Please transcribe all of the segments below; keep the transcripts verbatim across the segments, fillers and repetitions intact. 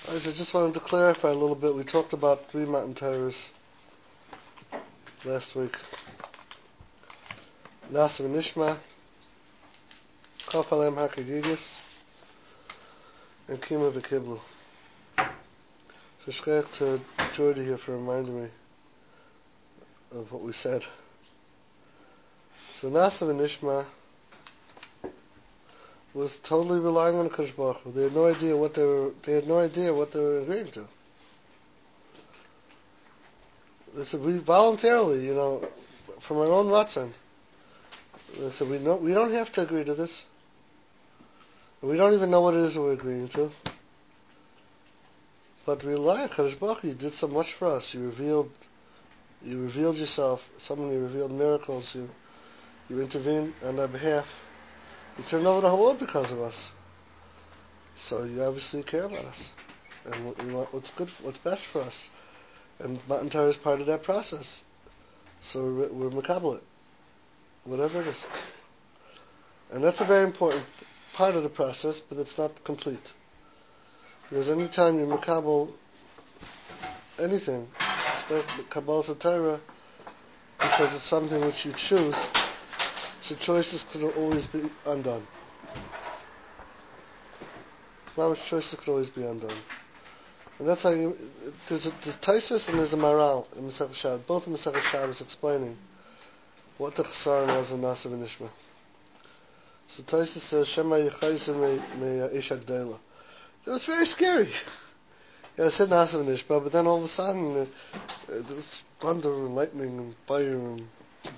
I just wanted to clarify a little bit. We talked about three Matan Torahs last week. Nasa v'Nishma, Chaf Alem HaKagigis, and Kima v'Kiblu. So shkech to Jordy here for reminding me of what we said. So Nasa v'Nishma was totally relying on the Kadosh Baruch Hu. They had no idea what they were. They had no idea what they were agreeing to. They said we voluntarily, you know, from our own ratzon. They said we know we don't have to agree to this. We don't even know what it is that we're agreeing to. But we rely on Kadosh Baruch Hu. You did so much for us. You revealed, you revealed yourself. Someone you revealed miracles. You, you intervened on our behalf. You turned over the whole world because of us. So you obviously care about us, and you want what's good, what's best for us. And Matan Torah is part of that process. So we're, we're makabel it, whatever it is. And that's a very important part of the process, but it's not complete. Because any time you makabel anything, especially Kabbalah Torah, because it's something which you choose, so choices could always be undone. Mama's choices could always be undone. And that's how you, there's a there's Taisus and there's a Maral in Masechet Shabbos. Both in Masechet Shabbos explaining what the Chesaron was in Nasa v'Nishma. So Taisus says, Shema Yechayzer me Ish Agdela. It was very scary. Yeah, I said Nasa v'Nishma, but then all of a sudden, uh, there's thunder and lightning and fire and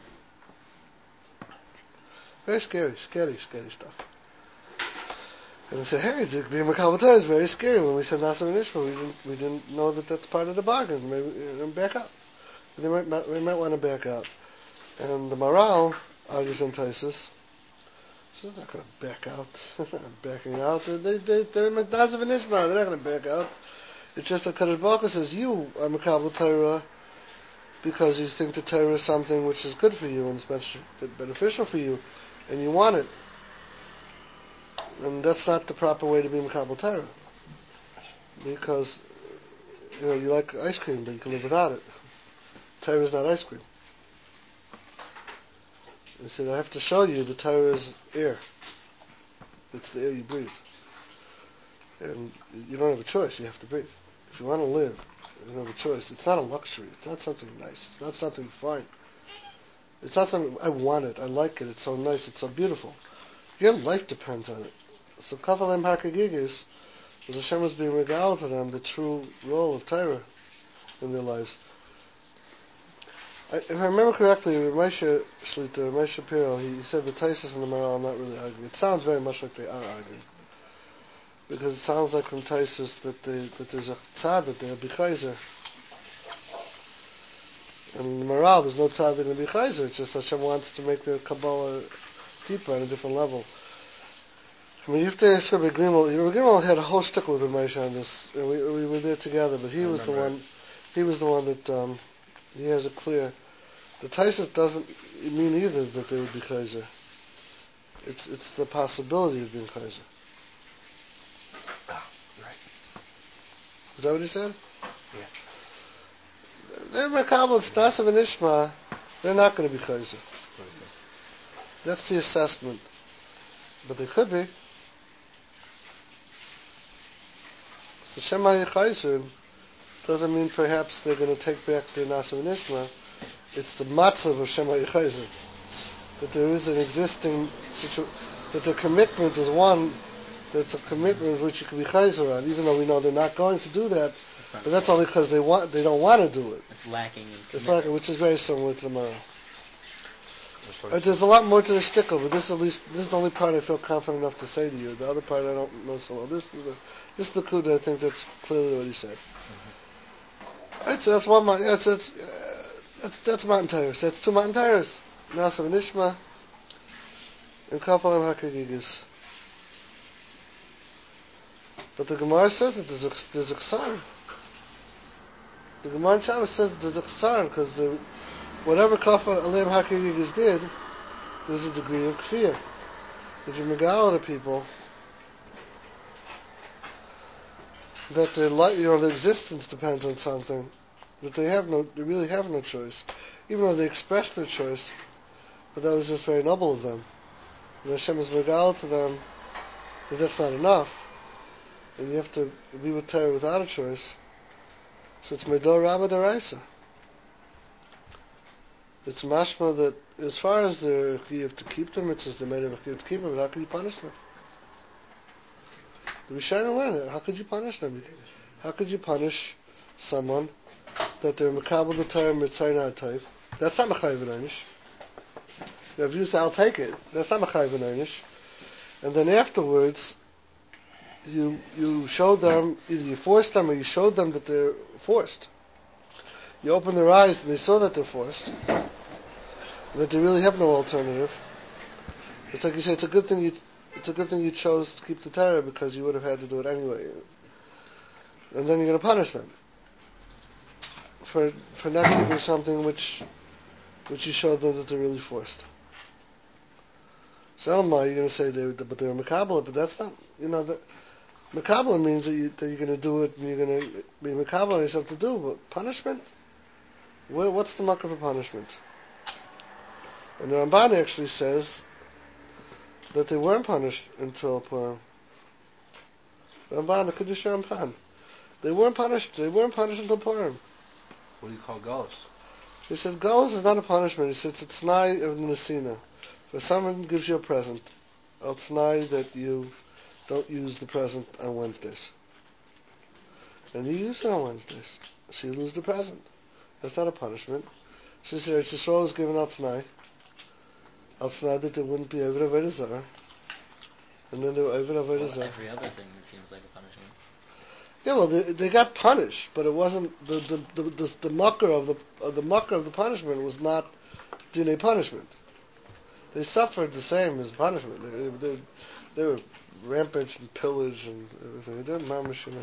very scary, scary, scary stuff. And they said, hey, the Bima Kabbalah is very scary. When we said Nasa v'Nishma, we didn't, we didn't know that that's part of the bargain. Maybe uh, back out. They might, they might want to back out. And the Maral argues in Taisus, so they're not going to back out. They're not backing out. They, they, they're in Nasa v'Nishma. They're not going to back out. It's just that Kadosh Baruch Hu says, you are Makabel Torah because you think the Torah is something which is good for you and it's beneficial for you, and you want it. And that's not the proper way to be Makabel Torah. Because, you know, you like ice cream, but you can live without it. Torah is not ice cream. He said, I have to show you the Torah is air. It's the air you breathe. And you don't have a choice, you have to breathe. If you want to live, you don't have a choice. It's not a luxury. It's not something nice. It's not something fine. It's not something, I want it, I like it, it's so nice, it's so beautiful. Your life depends on it. So Kavalem HaKagigis, as Hashem was being regaled to them, the true role of Torah in their lives. I, if I remember correctly, Ramesha Shlita, Ramesha Shapiro, he, he said the Taisus and the Maral are not really arguing. It sounds very much like they are arguing. Because it sounds like from Taisus that, they, that there's a tzad that they're b'chayzer. And in the Maral, there's no tzad that they're b'chayzer. It's just Hashem wants to make their Kabbalah deeper on a different level. I mean, you have to ask Rabbi Grimel. Rabbi Grimel had a whole stick with Ramesha on this, and we, we were there together. But he I was the one. It. He was the one that um, he has it clear. The Taisus doesn't mean either that they would be chayzer. It's it's the possibility of being chayzer. Oh, right. Is that what he said? Yeah. They're Makabel Nasa v'Nishma. They're not going to be chayzer. That's the assessment. But they could be. So Shema Yechayzer doesn't mean perhaps they're going to take back their Nasa v'Nishma. It's the matzav of Shema Yechayzer. That there is an existing situation, that the commitment is one that's a commitment which you can be chayzer on, even though we know they're not going to do that. But that's only because they want, they don't want to do it. It's lacking in commitment. It's lacking, which is very similar to the Maral. Right, there's a lot more to the shtickle, but this at least this is the only part I feel confident enough to say to you. The other part I don't know so well. This is the this is the Kuda. I think that's clearly what he said. Mm-hmm. Right, so that's one. That's that's uh, that's, that's Matan Torahs. That's two Matan Torahs. Nasa v'Nishma and Kapalim HaKagigis. But the Gemara says that there's a there's a Chesar. The Gemara in Shabbos says that there's a Chesar because the whatever Kafa Alem HaKagigis did, there's a degree of kfiyah. If you megal to people, that their li- you know their existence depends on something, that they have no, they really have no choice, even though they express their choice. But that was just very noble of them. And Hashem is megal to them that that's not enough, and you have to be with Torah without a choice. So it's medor rabba deraisa. It's mashma that as far as the you have to keep them, it's as the made of you have to keep them. But how can you punish them? The Rishonim learn it. How could you punish them? How could you punish someone that they're mekabel the Torah mitzay not type? That's not mechayiv v'nonish. If you say I'll take it, that's not mechayiv v'nonish. And then afterwards, you you showed them either you forced them or you showed them that they're forced. You opened their eyes and they saw that they're forced, that they really have no alternative. It's like you say, it's a good thing you it's a good thing you chose to keep the Torah because you would have had to do it anyway. And then you're going to punish them for for not keeping something which which you showed them that they're really forced. So Elma, you're going to say they but they're Mekabala, but that's not, you know, that Mekabala means that, you, that you're going to do it and you're going to be Mekabala on yourself to do, but punishment? Where, what's the mark of a punishment? And the Ramban actually says that they weren't punished until Purim. Ramban, the Kiddush Ramban. They weren't punished. They weren't punished until Purim. What do you call galus? He said galus is not a punishment. He said it's t'nai of nesina. If someone gives you a present, a t'nai that you don't use the present on Wednesdays, and you use it on Wednesdays, so you lose the present. That's not a punishment. So he said Yisrael was given al t'nai, al t'nai that there wouldn't be Eved Avodah Zarah, and then there were Eved Avodah Well, Zarah. every other thing that seems like a punishment. Yeah, well, they, they got punished, but it wasn't the the the the, the mucker of the uh, the mucker of the punishment was not dinei punishment. They suffered the same as punishment. They they, they were rampage and pillage and everything. They didn't mamish, you know.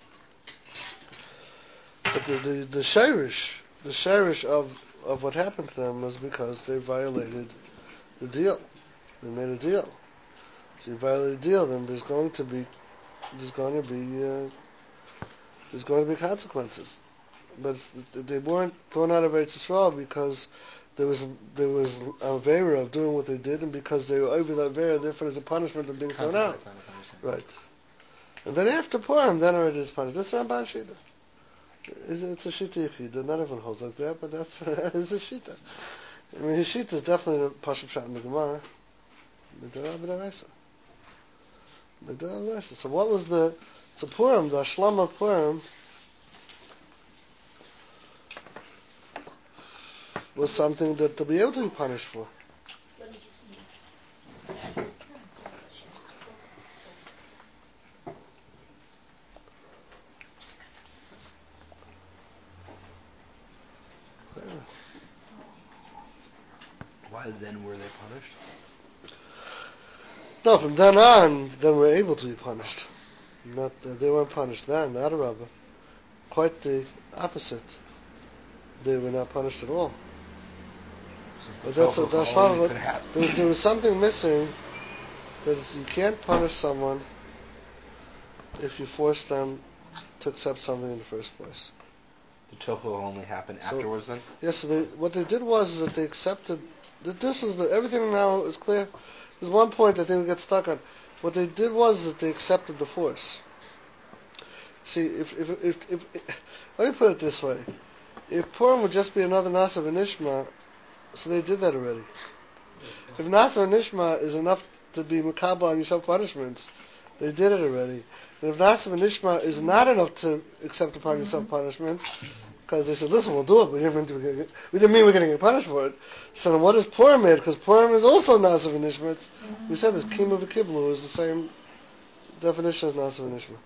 But the the the shirish the shirish of of what happened to them was because they violated the deal. They made a deal. So you violate a deal, then there's going to be there's going to be uh, there's going to be consequences. But it's, they weren't thrown out of Eretz Yisrael because there was there was a vera of doing what they did, and because they were over that vera, therefore there's a punishment of being thrown out. Right. And then after Purim, then already is punished. That's Ramban Shita. It's, it's a Shita Yechida. Not everyone holds like that, but that's it's a Shita. I mean, his Shita is definitely a Pashup Shat in the Gemara. So what was the so Purim, the Ashlam of Purim, was something that to be able to be punished for. Why then were they punished? No, from then on, then we're able to be punished. Not uh, they weren't punished then, not a rabbi. Quite the opposite. They were not punished at all. So But that's a, that's how only it, could happen. there, was, there was something missing. That is, you can't punish someone if you force them to accept something in the first place. The tofu will only happen So- afterwards then? Yes, so they, what they did was is that they accepted that this was the, everything now is clear. There's one point I think we get stuck on. What they did was that they accepted the force. See, if if if, if, if let me put it this way: if Purim would just be another Nasav and Ishma, so they did that already. If Nasav and Ishma is enough to be Makaba on yourself punishments, they did it already. And if Nasav and Ishma is not enough to accept upon yourself punishments, because they said, listen, we'll do it, but we didn't, mean to get, we didn't mean we're going to get punished for it. So then what is Purim made? Because Purim is also Nasav and Ishma. It's, we said this, Kima v'Kiblu is the same definition as Nasav and Ishma.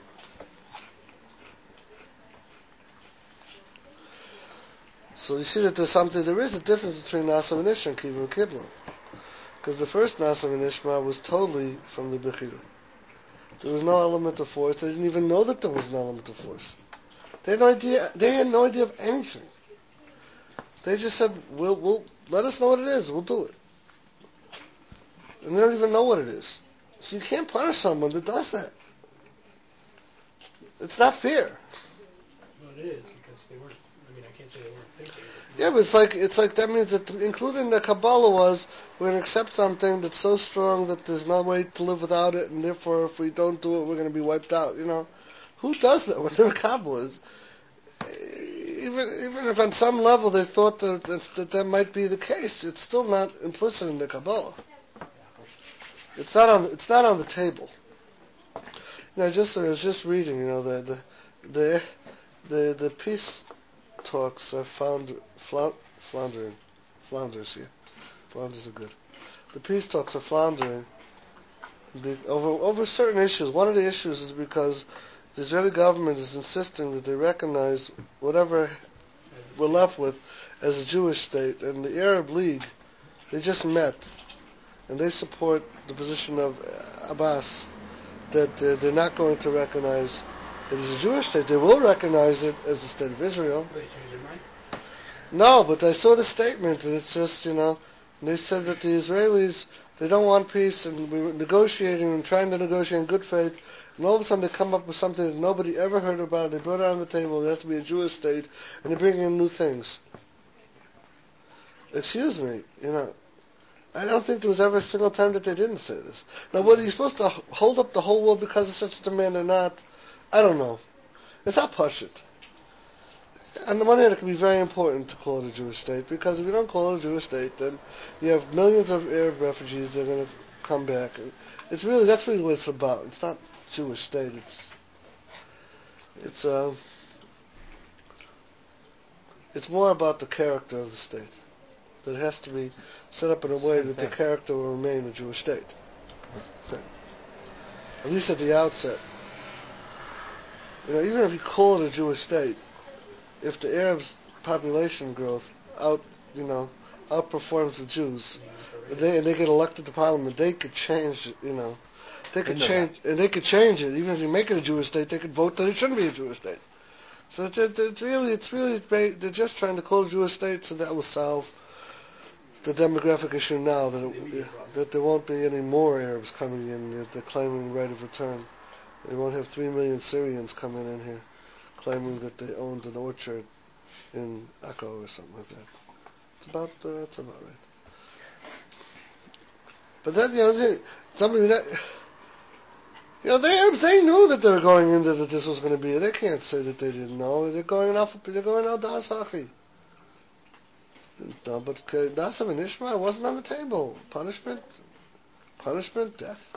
So you see that there's something, there is a difference between Nasav and Ishma and Kima v'Kiblu. Because the first Nasav and Ishma was totally from the Bechira. There was no element of force. They didn't even know that there was an element of force. They had no idea. They had no idea of anything. They just said, "We'll, we'll let us know what it is. We'll do it." And they don't even know what it is. So you can't punish someone that does that. It's not fair. Well, it is because they weren't. I mean, I can't say they weren't thinking. Yeah, but it's like it's like that means that including the Kabbalah was we're going to accept something that's so strong that there's no way to live without it, and therefore if we don't do it, we're going to be wiped out. You know, who does that when they're Kabbalahs? Even even if on some level they thought that that's, that that might be the case, it's still not implicit in the Kabbalah. It's not on it's not on the table. You know, just I was just reading. You know, the the the the, the peace talks are found flound, floundering, flounders. Yeah, flounders are good. The peace talks are floundering be, over over certain issues. One of the issues is because the Israeli government is insisting that they recognize whatever we're left with as a Jewish state, and the Arab League, they just met, and they support the position of Abbas that uh, they're not going to recognize it as a Jewish state. They will recognize it as the state of Israel. Will they change their mind? No, but I saw the statement, and it's just, you know, and they said that the Israelis, they don't want peace, and we were negotiating and trying to negotiate in good faith, and all of a sudden they come up with something that nobody ever heard about. They brought it on the table. It has to be a Jewish state, and they're bringing in new things. Excuse me, you know, I don't think there was ever a single time that they didn't say this. Now, whether you're supposed to hold up the whole world because of such a demand or not, I don't know. It's not Pashut. On the one hand, it can be very important to call it a Jewish state, because if you don't call it a Jewish state, then you have millions of Arab refugees that are going to come back. It's really, that's really what it's about. It's not Jewish state. It's, it's, uh, it's more about the character of the state. That it has to be set up in a way that the character will remain a Jewish state. Okay. At least at the outset. You know, even if you call it a Jewish state, if the Arabs' population growth out, you know, outperforms the Jews, and they and they get elected to parliament, they could change, you know, they could change, and they could change it. Even if you make it a Jewish state, they could vote that it shouldn't be a Jewish state. So it's, it's really, it's really, they're just trying to call it a Jewish state, so that will solve the demographic issue now, that it, that there won't be any more Arabs coming in, that they're claiming right of return. They won't have three million Syrians coming in here, claiming that they owned an orchard in Akko or something like that. It's about, uh, that's about right. But that's the other thing. Somebody that, you know, the Arabs, they knew that they were going into that this was going to be. They can't say that they didn't know. They're going off. They're going out das hachi. No, but Nasav and Ishmael wasn't on the table. Punishment, punishment, death.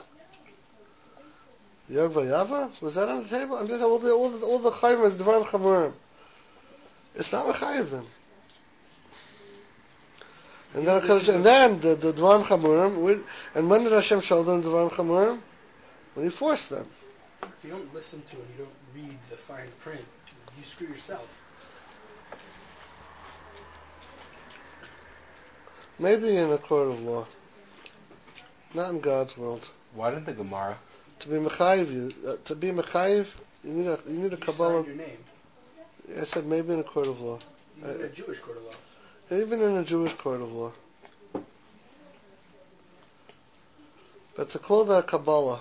Yog v'yava, was that on the table? I'm just all the all the all the chayim, the dvarim chamurim. It's not mechayiv them. And then, and then the the dvarim chamurim. And when did Hashem show them the dvarim chamurim? When He forced them. If you don't listen to and you don't read the fine print, you screw yourself. Maybe in a court of law, not in God's world. Why didn't the Gemara? To be mechayiv, you uh, to be mechayiv, you need a you need a you kabbalah. Your name. I said maybe in a court of law. Even in a Jewish court of law. Even in a Jewish court of law. But to call that Kabbalah,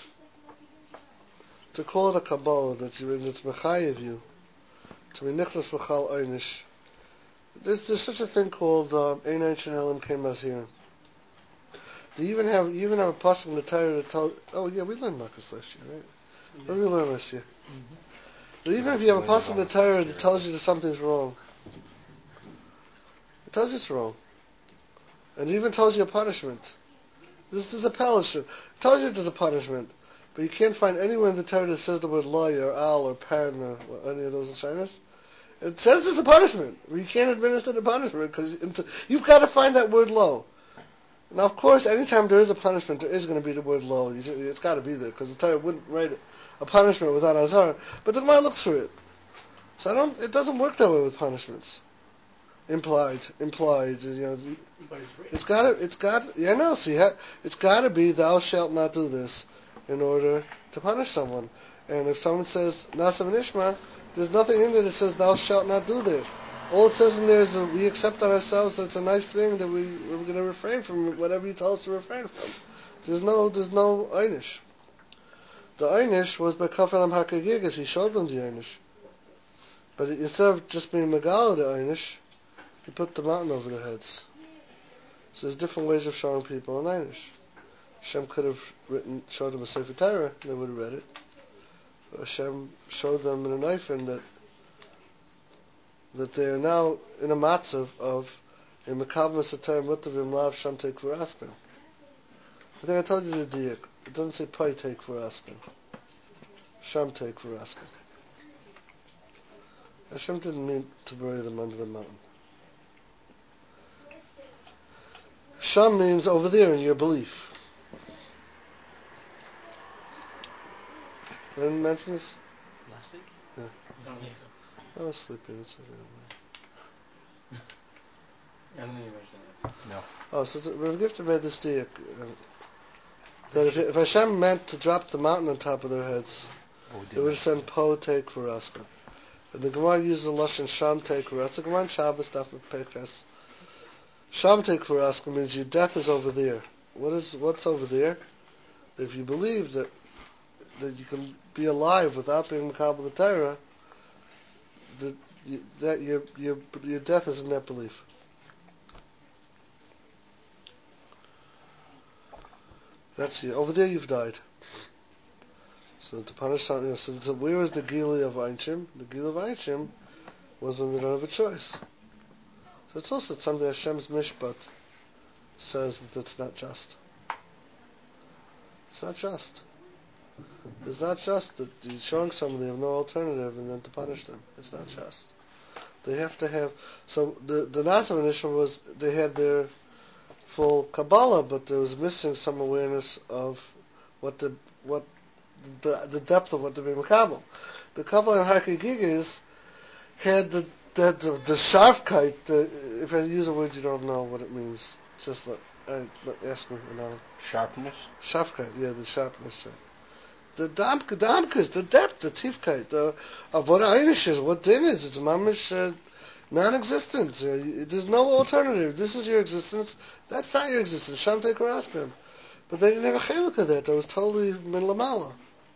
to call it a Kabbalah that you it's mechayiv you, to be nichlas l'chal einish. There's, there's such a thing called Einay Shenelim Kemazir. You even have you even have a pasuk in the Torah that tells. Oh yeah, we learned Makkos last year, right? Yeah. What did we learn last year? Mm-hmm. Even if you have a pasuk in the Torah that tells you that something's wrong, it tells you it's wrong, and it even tells you a punishment. This is a punishment. It tells you there's a punishment, but you can't find anywhere in the Torah that says the word loy or al or pan or any of those inshrinas. It says it's a punishment. You can't administer the punishment because you've got to find that word low. Now, of course, anytime there is a punishment, there is going to be the word low. It's got to be there because the Torah wouldn't write a punishment without azar. But the Gemara looks for it. So I don't. It doesn't work that way with punishments. Implied, implied. You know, it's got to. It's got. Yeah, no. See, it's got to be thou shalt not do this in order to punish someone. And if someone says Nasav and Ishma, there's nothing in there that says thou shalt not do this. All it says in there is that we accept on ourselves that it's a nice thing that we we're going to refrain from whatever you tell us to refrain from. There's no there's no einish. the Einish was by Kafalam Hakagigas. He showed them the Einish. But instead of just being Megala the Einish, he put the mountain over their heads. So there's different ways of showing people an Einish. Hashem could have written, showed them a Sefer Torah, they would have read it. But Hashem showed them in a knife in that that they are now in a matzav of a Mekabim Satar Mutavim Lav Sham Take for Askin. I think I told you the diak. It doesn't say Pai Take for Askin. Sham Take for Askin. Hashem didn't mean to bury them under the mountain. Sham means over there in your belief. I didn't mention this? Last week? Yeah. I don't think so. I was sleeping. It's okay. I don't think you mentioned that. No. Oh, so th- Rav Gifter made this diak. Uh, that if, if Hashem meant to drop the mountain on top of their heads, Oh, it would have said Po Take for Aska. And the Gemara uses the Lashon Sham Take for Aska. The Gemara in Shabbos, Daf Peches. Sham Take for Aska means your death is over there. What is what's over there? If you believe that that you can be alive without being Makabel the Torah, that you, that your your your death is in that belief. That's you. Over there, you've died. So to punish something, so, so where was the Gili of Einshim? The Gili of Einshim was when they don't have a choice. So it's also something Hashem's Mishpat says that it's not just. It's not just. It's not just that you're showing someone they have no alternative and then to punish them. It's not just. They have to have. So the the Nasav initiative was they had their full Kabbalah, but there was missing some awareness of what the what the the depth of what the being Makabel. The Kabbalah and Hakigigas had the the the, the sharfkeit. The, if I use a word you don't know what it means, just let, uh, let ask me and I'll. Sharpness? Sharfkeit, yeah, the sharpness. Right. The damk, damkas, the depth, the tiefkeit uh, of what Einish is, what din is. It's mamish uh, non-existent. Uh, you, there's no alternative. This is your existence. That's not your existence. Sham Teker Askim. But they didn't have a chelik of that. That was totally min lamala.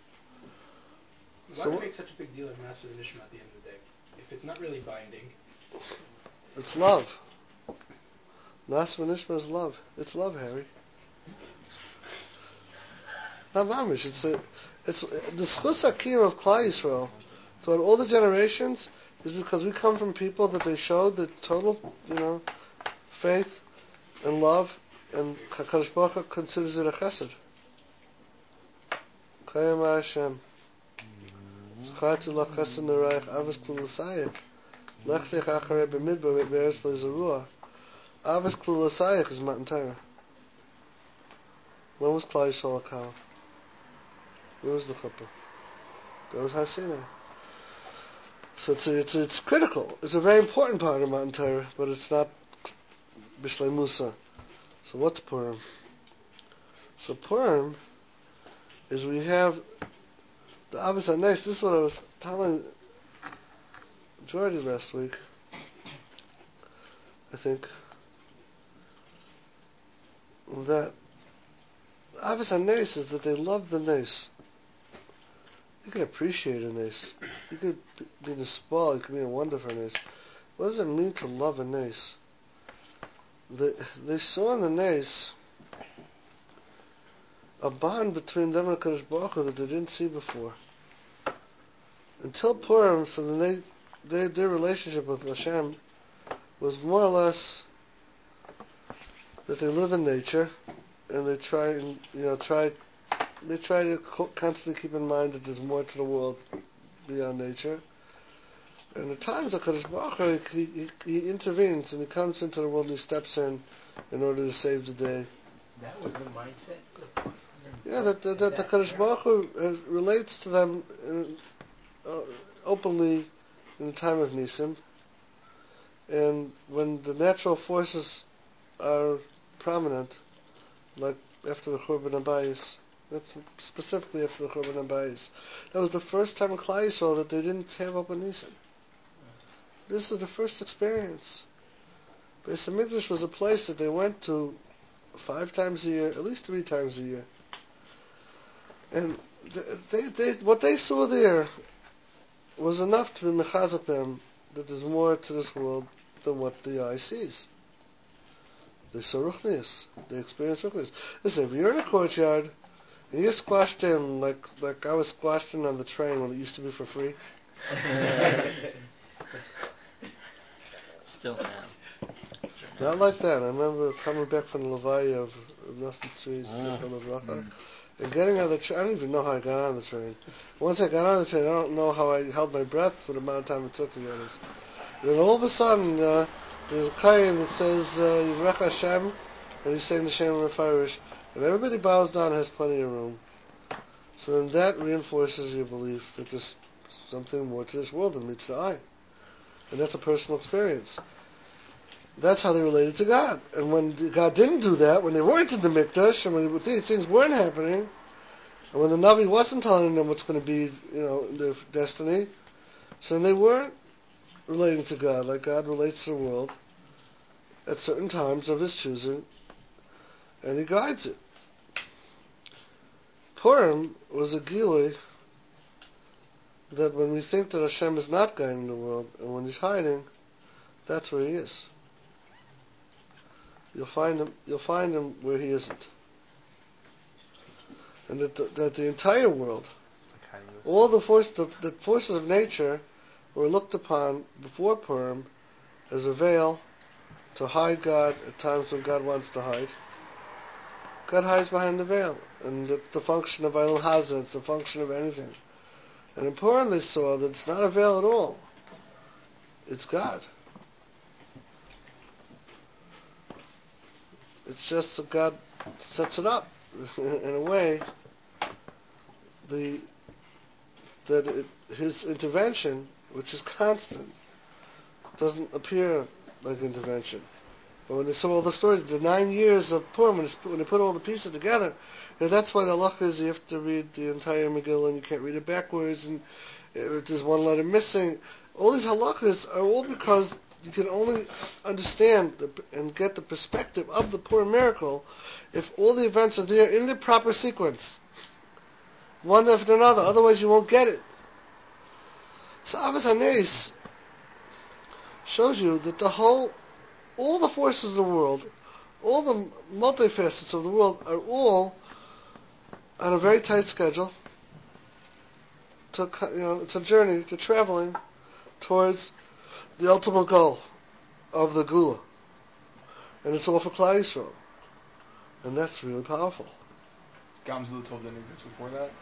Why So, do you make such a big deal of Master Nishma at the end of the day? If it's not really binding. it's love. Nasma Nishma is love. It's love, Harry. Not mamish. It's a, it's the schus akir of Klal Yisrael throughout all the generations is because we come from people that they showed the total, you know, faith and love, and Hakadosh Baruch Hu considers it a chesed. Kayam Hashem. Zacharti la chesed nereich avos klu l'sayich. Lechtech acharei b'midbar be'eretz le'zerua. Avos klu l'sayich is Matan Torah. When was Klal Yisrael a kal? Where was the chuppah? That was Har Sinai. So it's, it's it's critical. It's a very important part of Matan Torah, but it's not Bishlei Musa. So what's Purim? So Purim is we have the Avos HaNesh. This is what I was telling Jordy last week, I think, that Avos HaNesh is that they love the Nes. You can appreciate a Nes. You could be in a spa, you could be in a wonderful Nes. What does it mean to love a Nes? They, they saw in the Nes a bond between them and HaKadosh Baruch Hu that they didn't see before. Until Purim, so then they, they, their relationship with Hashem was more or less that they live in nature and they try and, you know, try They try to co- constantly keep in mind that there's more to the world beyond nature. And at times, the Kadosh Baruch Hu, he, he, he intervenes and he comes into the world and he steps in in order to save the day. That was the mindset. Yeah, that, that, that the Kadosh Baruch Hu uh, relates to them in, uh, openly in the time of Nisim. And when the natural forces are prominent, like after the Churban Abayis, that's specifically after the Churban Abayis. That was the first time in Klal Yisrael that they didn't have open Nisim. This is the first experience. Beis HaMikdash was a place that they went to five times a year, at least three times a year. And they, they, what they saw there was enough to be mechazek them that there's more to this world than what the eye sees. They saw ruchnius. They experienced ruchnius. Listen, if you're in a courtyard and you're squashed in like like I was squashed in on the train when it used to be for free. Still now. Not like that. I remember coming back from the Levaya of Rustin Street, Mm. mm. and getting on the train. I don't even know how I got on the train. Once I got on the train, I don't know how I held my breath for the amount of time it took to get this. Then all of a sudden, uh, there's a kayin that says Yivrech Hashem, and he's saying the Shem Mefarish, and everybody bows down and has plenty of room. So then that reinforces your belief that there's something more to this world than meets the eye. And that's a personal experience. That's how they related to God. And when God didn't do that, when they weren't in the Mikdash, and when these things weren't happening, and when the Navi wasn't telling them what's going to be, you know, their destiny, so then they weren't relating to God like God relates to the world at certain times of His choosing, and He guides it. Purim was a gilui that when we think that Hashem is not guiding the world, and when He's hiding, that's where He is. You'll find Him. You'll find Him where He isn't, and that the, that the entire world, all the forces, of, the forces of nature, were looked upon before Purim as a veil to hide God at times when God wants to hide. God hides behind the veil, and it's the function of Eilam Hazeh. It's the function of anything. And in Purim they saw that it's not a veil at all. It's God. It's just that God sets it up in a way the that it, His intervention, which is constant, doesn't appear like intervention. But when they saw all the stories, the nine years of Purim, when, when they put all the pieces together, you know, that's why the halacha is you have to read the entire Megillah and you can't read it backwards, and if there's one letter missing. All these halachas are all because you can only understand the, and get the perspective of the Purim miracle if all the events are there in the proper sequence, one after another. Otherwise, you won't get it. So Avos HaNes shows you that the whole, all the forces of the world, all the multifacets of the world are all on a very tight schedule. To, you know, it's a journey to traveling towards the ultimate goal of the Gula. And it's all for Klal Yisrael. And that's really powerful. Gamzul Tov didn't exist before that?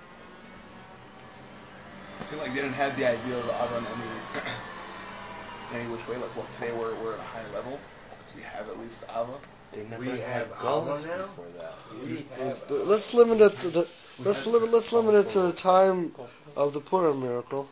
It seemed like they didn't have the idea of Ava in any, in any which way. Like, well, today we're, we're at a high level, because we have at least Ava. They never We had have goals Ava now? before that. We have Let's limit it to the let's limit let's limit it to the time of the Purim miracle.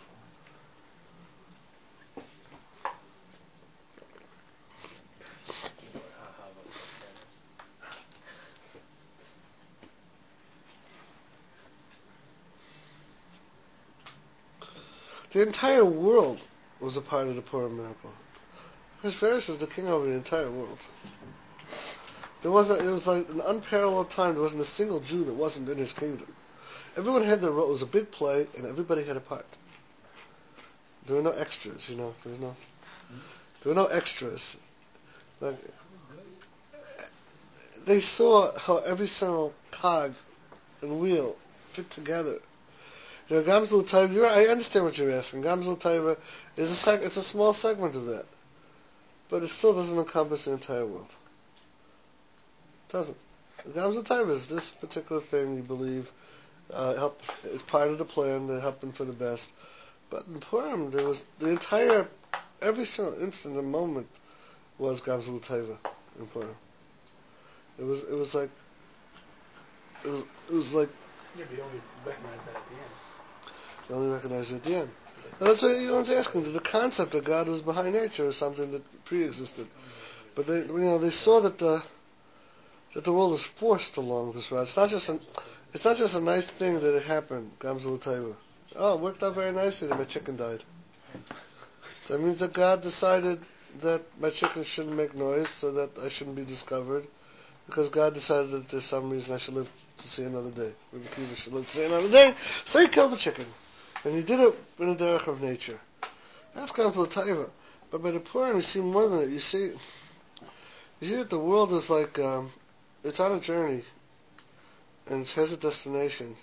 The entire world was a part of the Purim miracle. Hashverosh was the king over the entire world. There wasn't. It was like an unparalleled time. There wasn't a single Jew that wasn't in his kingdom. Everyone had their role. It was a big play, and everybody had a part. There were no extras, you know. There was no. There were no extras. Like, they saw how every single cog and wheel fit together. You know, Gamzul Taiva, I understand what you're asking. Gamzul Taiva is a seg- it's a small segment of that. But it still doesn't encompass the entire world. It doesn't. Gamzul Taiva is this particular thing you believe uh, helped, it's part of the plan that happened for the best. But in Purim, there was the entire, every single instant and moment was Gamzul Taiva in Purim. It was, it was like, it was, it was like, Yeah, but you only recognize that at the end. you only recognize it at the end. And that's what Elon's asking. The concept that God was behind nature is something that pre-existed, but they, you know, they saw that the that the world is forced along this route. It's not just an, it's not just a nice thing that it happened. Gamzul Taiva. Oh, it worked out very nicely that my chicken died. So that means that God decided that my chicken shouldn't make noise, so that I shouldn't be discovered, because God decided that there's some reason I should live to see another day. Rabbi Akiva should live to see another day. So he killed the chicken. And he did it in the derech of nature. That's come to the taiva. But by the Purim, you see more than it. You see, you see that the world is like, um, it's on a journey. And it has a destination.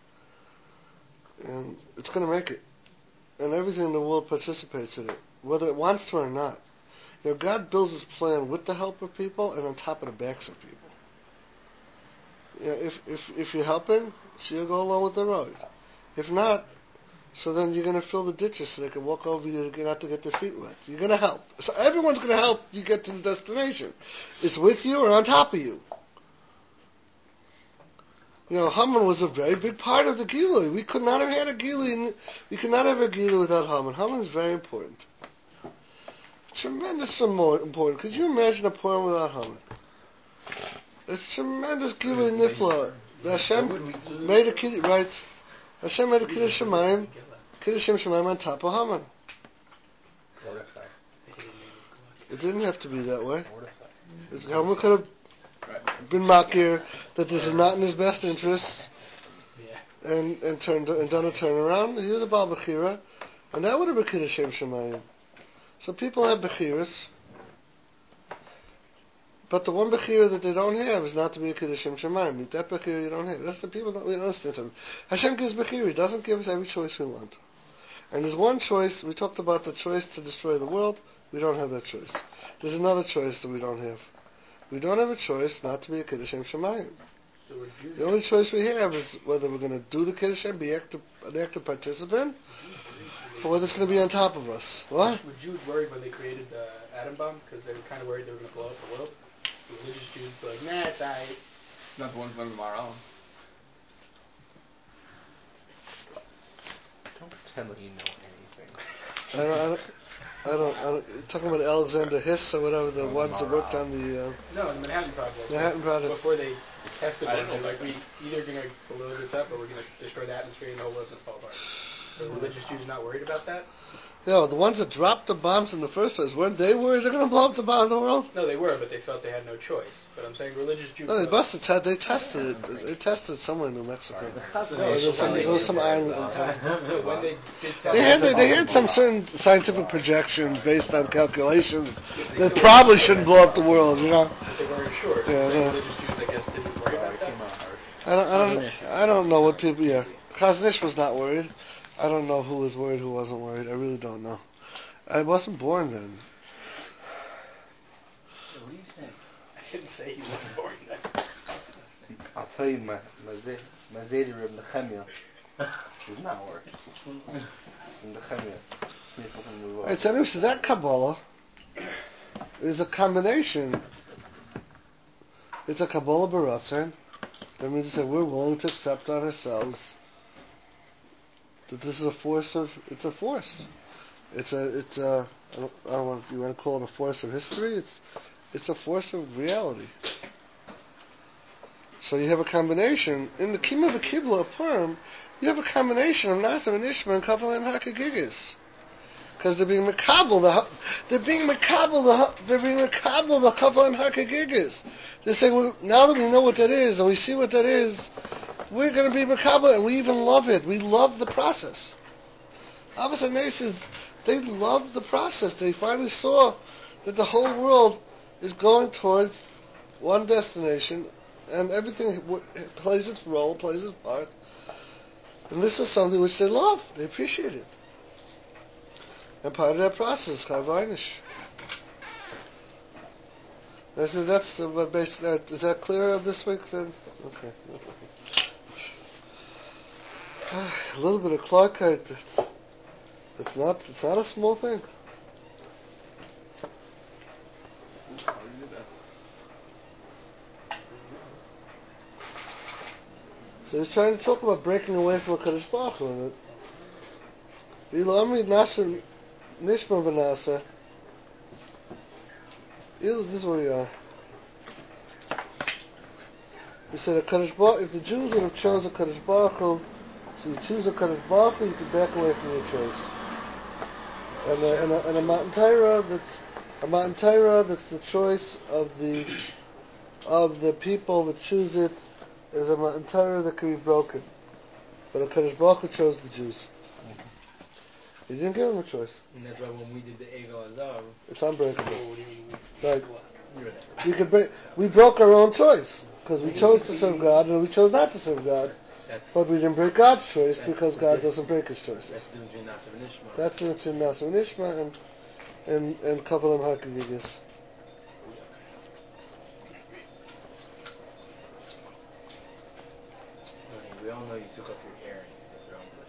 And it's going to make it. And everything in the world participates in it, whether it wants to or not. You know, God builds His plan with the help of people and on top of the backs of people. You know, if if if you help Him, so you'll go along with the road. If not, so then you're going to fill the ditches so they can walk over you not to get their feet wet. You're going to help. So everyone's going to help you get to the destination. It's with you or on top of you. You know, Haman was a very big part of the Gilui. We could not have had a Gilui. We could not have a Gilui without Haman. Haman is very important. Tremendously important. Could you imagine a poem without Haman? It's tremendous Gilui Nifla. Hashem made a kid, right? Hashem made a Kiddush Shemayim, Kiddush Shemayim on top of Haman. It didn't have to be that way. Haman could have been makir that this is not in his best interest, and and turned and done a turnaround. He was a Baal Bechira, and that would have been Kiddush Shemayim. So people have Bechiras, but the one Bechira that they don't have is not to be a Kiddush Shemayim. That Bechira you don't have. That's the people that we don't understand. Something. Hashem gives Bechira. He doesn't give us every choice we want. And there's one choice. We talked about the choice to destroy the world. We don't have that choice. There's another choice that we don't have. We don't have a choice not to be a Kiddush Shemayim. So the only choice we have is whether we're going to do the Kiddush and be active, an active participant, or whether it's going to be on top of us. What? Were Jews worried when they created the atom bomb? Because they were kind of worried they were going to blow up the world? The religious Jews were like, nah, it's alright. Not the ones who learned the Maharal. Don't pretend like you know anything. I don't, I don't, I don't, I don't you're talking about Alexander Hiss or whatever, the Oh, ones that worked on the... Uh, No, the Manhattan Project. Manhattan Project. Before they tested I it, don't know they're like, we either going to blow this up or we're going to destroy the atmosphere and the whole world's going to fall apart. The religious Jews not worried about that? you know, the ones that dropped the bombs in the first place, weren't they worried they're going to blow up the bomb in the world? No, they were, but they felt they had no choice. But I'm saying religious Jews... No, they felt- must have te- they tested it. They tested it somewhere in New Mexico. No, There was some, there was some island. No, when they did test They had they had some certain scientific projections based on calculations that probably shouldn't blow up the world. You know, But they weren't sure. So Yeah, I'm saying yeah. religious Jews, I guess, didn't worry about that. I don't I don't I don't know what people. Yeah, Chaznish was not worried. I don't know who was worried, who wasn't worried. I really don't know. I wasn't born then. What are you saying? I didn't say he was born then. I'll tell you, my my Zed my Zeder of Nehemiah does not work. Nehemiah. All right, so anyway, so that Kabbalah is a combination. It's a Kabbalah Baratzin. That means that we're willing to accept on ourselves that this is a force of. It's a force. It's a. It's a. I don't, I don't know if you want to call it a force of history. It's. It's a force of reality. So you have a combination in the Kima V'Kibla of Purim. You have a combination of Nasa and Ishma and Kafalim Hakagigas. Because they're being makabel the they're being makabel the they're being makabel the Kafalim Hakagigas. They're saying, well, now that we know what that is and we see what that is, we're going to be makabel, and we even love it. We love the process. Abbas and Nasis, they loved the process. They finally saw that the whole world is going towards one destination, and everything w- plays its role, plays its part. And this is something which they love. They appreciate it. And part of that process is Chayvaynish. That's, that's uh, what basically, uh, is that clear this week then? Okay. A little bit of Clarkite. It's, it's not. It's not a small thing. So he's trying to talk about breaking away from a Kadosh Baruch Hu in it. V'ilami nasa nishma v'nasa. This is where we are. He said a Kadosh Baruch. If the Jews would have chosen a Kadosh Baruch Hu, so you choose a Kadosh Baruch Hu, you can back away from your choice. And a, and a, and a Matan Torah that's a Matan Torah that's the choice of the of the people that choose it. is a Matan Torah that can be broken. But HaKadosh Baruch Hu chose the Jews. He didn't give them a choice. And that's why when we did the Egel Azav, it's unbreakable. Oh, what do you mean? Like, you're there. we could break. We broke our own choice because we chose to serve God and we chose not to serve God. That's, But we didn't break God's choice That's because the God difference. doesn't break His choices. that's the difference between Nasav and Ishma. That's the difference between Nasav and Ishma and and and Kapalim Hakagigis. Honey, we all know you took off your earring to throw into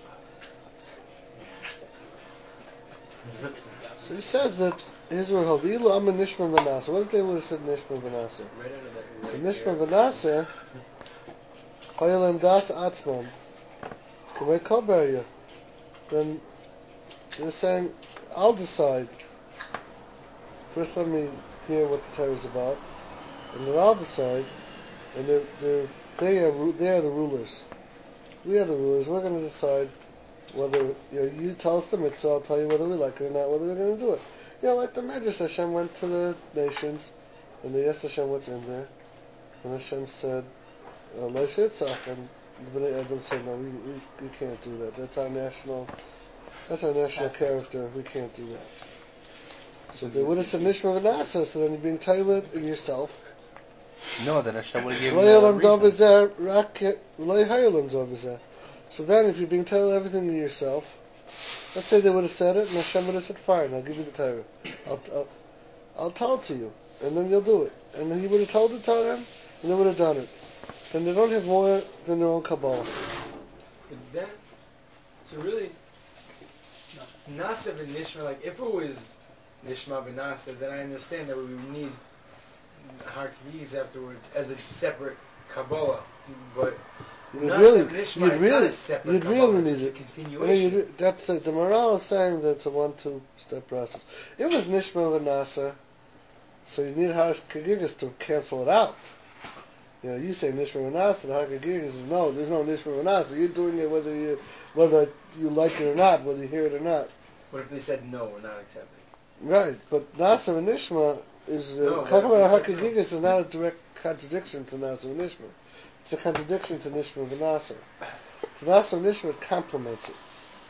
the pot. So he says that here's what Havilu Amma Nishma Vanasa. What if they would have said Nishma Vanasa? Right under that right So Nishma hair. Vanasa, Chayalim Das Atzman, Kamei Koberya. Then they're saying, I'll decide. First let me hear what the Torah is about, and then I'll decide. And they're, they're, they, are, ru- they are the rulers. We are the rulers. We're going to decide whether, you know, you tell us the mitzvah, I'll tell you whether we like it or not, whether we're going to do it. You know, like the Medrash, Hashem went to the nations, and they asked Hashem what's in there, and Hashem said, Lo Shitzach, and the Bnei Adam said, no, we, we, we can't do that. That's our national, that's our national character. We can't do that. So if they would have said Nishma Vanasa, so then you're being tailored in yourself. No, then Hashem would have given Lo you a Yalam Dov reason. Bezer, Rak Lo Hayalam Dov Bezer. So then, if you're being told everything to yourself, let's say they would have said it, and Hashem would have said, "Fine, I'll give you the Torah. I'll, I'll, I'll tell it to you, and then you'll do it." And then He would have told it to them, and they would have done it. Then they don't have more than their own Kabbalah. But then, so really, Nasav and Nishma, like if it was Nishma and Nasav, then I understand that we would need Harkavis afterwards as a separate Kabbalah. But You'd Nasav really, and Nishma you'd is really, not a separate you'd Kabbalah, really it's need just a it. I mean, continuation. you'd, that's it. The morale is saying that it's a one-two-step process. It was Nishma Vanasa, so you need Hakagigas to cancel it out. You know, you say Nishma Vanasa, the Hakagigas says, no, there's no Nishma Vanasa. You're doing it whether you whether you like it or not, whether you hear it or not. What if they said no, we're not accepting? Right, but Nasa and Nishma is, uh, No, but Kabbalah if they said Hakagigas is not a direct contradiction to Nasa and Nishma. It's a contradiction to Nishma Vanasa. So Nasa and Nishma complements it.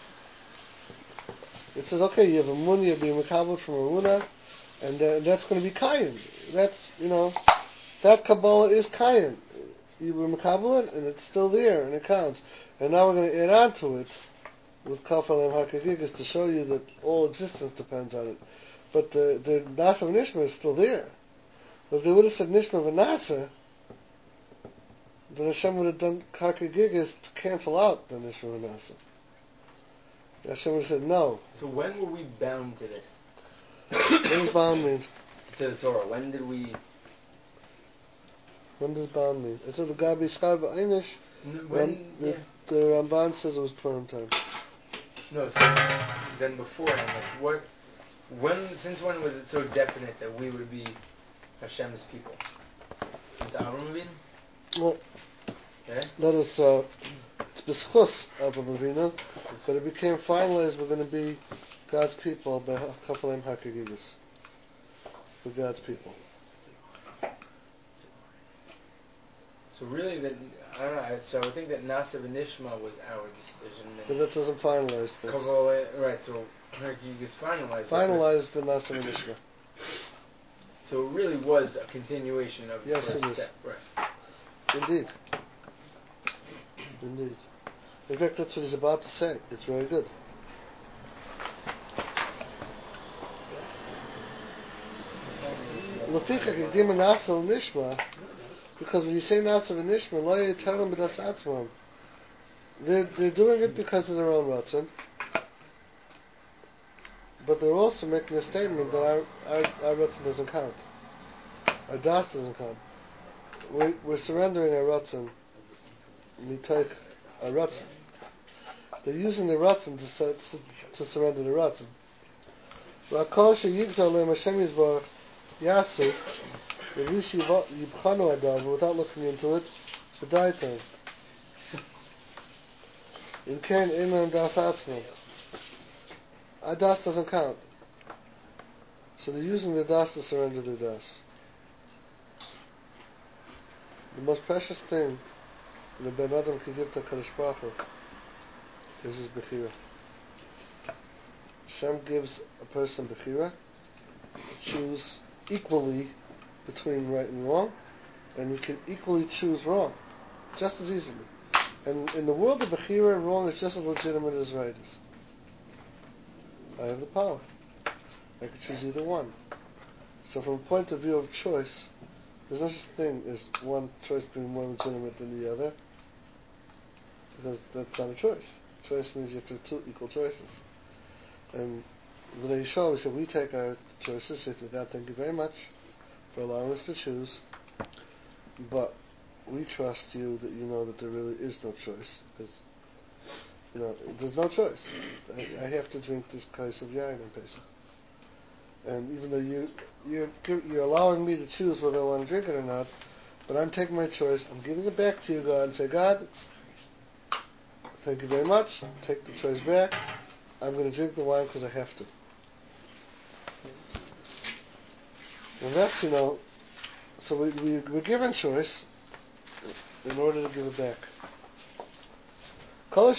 It says, okay, you have a mun, you have being makabel from a muna, and uh, that's going to be kayin. That's, you know, that Kabbalah is kayin. You were makabel it, and it's still there, and it counts. And now we're going to add on to it with Kafal and Hakagigas to show you that all existence depends on it. But the, the Nasa and Nishma is still there. But if they would have said Nishma and Nasa, then Hashem would have done Hakagigas to cancel out the Nishma and Nasa. Hashem would have said no. So when were we bound to this? What does bound mean? To the Torah? When did we... When does bound mean? It's the Gabi Schar Ba'inish. N- when... Um, the, yeah. the Ramban says it was Purim time. No, so then beforehand, like what... When, since when was it so definite that we would be Hashem's people? Since Avram Avinu? Well, Okay? let us, uh, it's B'schus Avram Avinu, but it became finalized we're going to be God's people by Kafalem Hakagigas. For God's people. So really, that I don't know. I- So I would think that Nasav and Nishma was our decision. But that doesn't finalize things. Kabbalah, right? So Harkigis finalized. it, but- Finalize the Nasa and Nishma. So it really was a continuation of the Yes, first it is. step, right? Indeed. Indeed. In fact, that's what he's about to say. It's very good. Lefichach Yekdim Nasa and Nishma, because when you say Nasa and Nishma, Lo Yitaylam B'das Atzmam, they're they're doing it because of their own ratzon, but they're also making a statement that our our, our ratzon doesn't count, our das doesn't count. We're, we're surrendering our ratzon. We take our ratzon. They're using the ratzon to set, to surrender the ratzon. V'akol sheyigzal le'em Hashem Yisborach Yasu, Revishi Yibchanu Adav, without looking into it, the dietary. In Ken Iman Das Atzman. Our Das doesn't count. So they're using their Das to surrender their Das. The most precious thing the Ben Adam can give to Kadosh Baruch Hu is his Bechira. Hashem gives a person Bechira to choose equally between right and wrong, and he can equally choose wrong, just as easily. And in the world of Bechira, wrong is just as legitimate as right is. I have the power. I can choose either one. So from a point of view of choice, there's no such thing as one choice being more legitimate than the other, because that's not a choice. Choice means you have to have two equal choices. And with Yeshua, we said we take our choices, say to God, thank you very much for allowing us to choose, but we trust you that you know that there really is no choice, because you know there's no choice. I, I have to drink this kais of yain on Pesach, and even though you you're you're allowing me to choose whether I want to drink it or not, but I'm taking my choice. I'm giving it back to you, God, and say, God, it's, thank you very much. Take the choice back. I'm going to drink the wine because I have to. And that's, you know, so we, we, we're given choice in order to give it back. I'm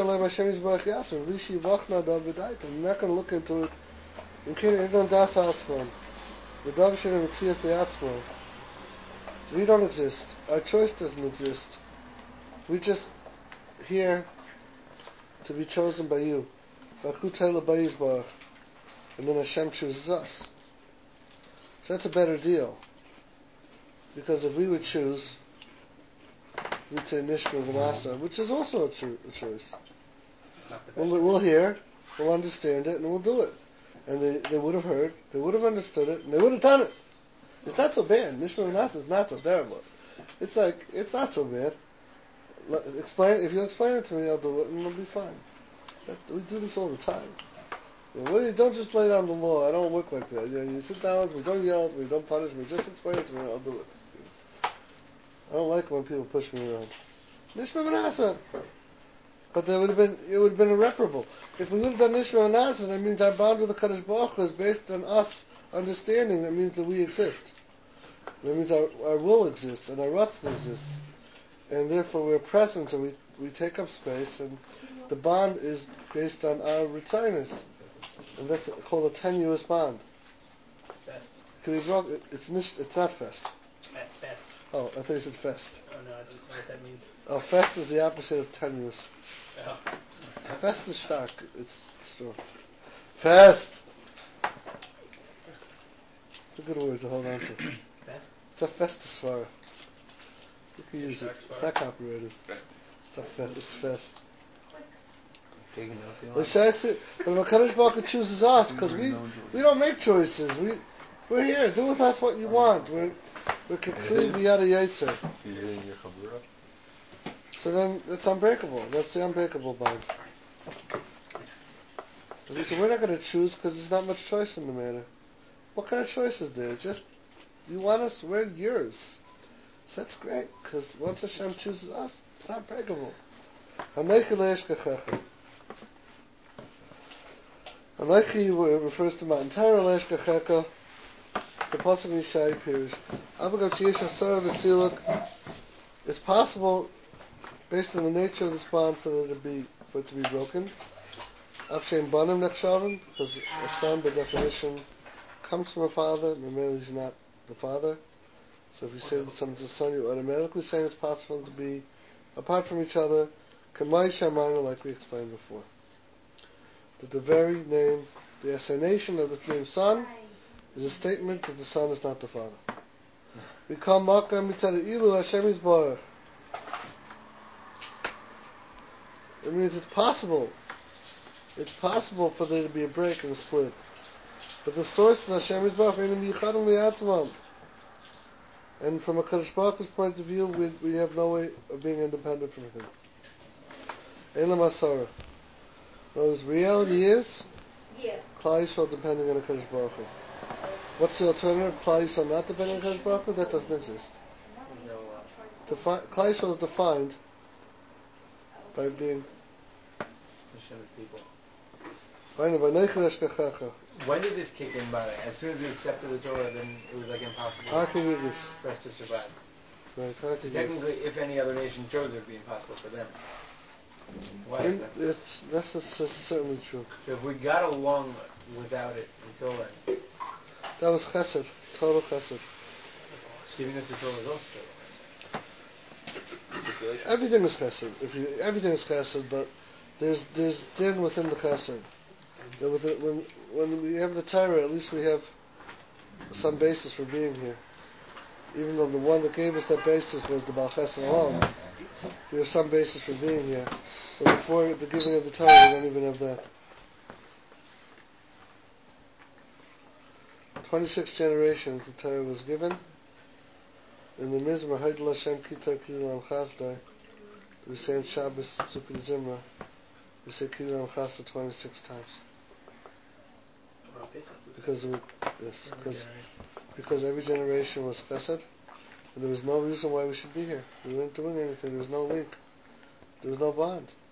not going to look into it. We don't exist. Our choice doesn't exist. We just here to be chosen by you. And then Hashem chooses us. So that's a better deal. Because if we would choose, we'd say Nishma Vanasa, which is also a, cho- a choice. We'll, we'll hear, we'll understand it, and we'll do it. And they, they would have heard, they would have understood it, and they would have done it. It's not so bad. Nishma Vanasa is not so terrible. It's like, it's not so bad. Explain, if you explain it to me, I'll do it, and it'll be fine. That, we do this all the time. You know, don't just lay down the law. I don't work like that. You know, you sit down with me, don't yell at me, don't punish me, just explain it to me, and I'll do it. I don't like when people push me around. Nishma Vanasa. But that would have been, it would have been irreparable. If we would have done Nishma Vanasa, that means our bond with the Kadosh Baruch Hu is based on us understanding. That means that we exist. That means our, our will exists and our Ratzon exists. And therefore we're present and we, we take up space, and the bond is based on our retirement. And that's called a tenuous bond. Fest. It can be broken. It's nish, it's not fest. Fest. Oh, I thought you said fest. Oh no, I don't know what that means. Oh, fest is the opposite of tenuous. Oh. Fest is stark. It's strong. Fest. It's a good word to hold on to. Fest? It's a festisvara. You can use it. It's not copyrighted. It's a fest. It's fest. The Shaykh, but the Kadosh Baruch Hu chooses us because we we don't make choices. We we're here. Do with us what you want. We're we're completely beyond a yetzer. So then it's unbreakable. That's the unbreakable bond. And we say we're not going to choose because there's not much choice in the matter. What kind of choice is there? Just you want us, we're yours. So that's great because once Hashem chooses us, it's not breakable. Alechi refers to Matan Torah Leishkacheka. It's a pasuk in Yishai Pirish. Avagav Sheish Asar V'Siluk. It's possible, based on the nature of this bond, for it to be for it to be broken. Avshem Banim Nechshavim, because a son, by definition, comes from a father. Mamela is not the father. So if you say that someone's a son, you're automatically saying it's possible to be apart from each other. Kamai Shamayna, like we explained before. That the very name, the assignation of the name son, is a statement that the son is not the father. We call Makam Mitzad Ilu Hashem Yisbarach. It means it's possible. It's possible for there to be a break and a split. But the source is Hashem Yisbarach, Einim Yichadam Li'atzmam. And from a Kadosh Baruch Hu's point of view, we, we have no way of being independent from him. Eilam Asara. Those reality is Yeah. Klal Yisrael depending on the Kadosh Baruch Hu. What's the alternative? Klal Yisrael not depending on the Kadosh Baruch Hu? That doesn't exist. Defi- Klal Yisrael is defined by being Hashem's people. When When did this kick in, by the way? As soon as we accepted the Torah, then it was like impossible How can you this? for us to survive. Right, So Hanukkah. technically, if any other nation chose, it would be impossible for them. Why is In, that? it's that's, that's certainly true. So if we got along without it until then, That was chesed, total chesed. giving us the Torah is also Stipulation. Everything is chesed. If you everything is chesed, but there's there's din within the chesed. That with it, when when we have the Torah, at least we have some basis for being here. Even though the one that gave us that basis was the Baal Chesed alone, we have some basis for being here. But before the giving of the Torah, we don't even have that. Twenty-six generations the Torah was given. In the Mizmor, Haidel Hashem Kitar Kilam Chazdai, we say in Shabbos Sukkot Zimra, we say Kilam Chazdai twenty-six times. Because we, yes, because because every generation was chesed, and there was no reason why we should be here. We weren't doing anything. There was no link. There was no bond.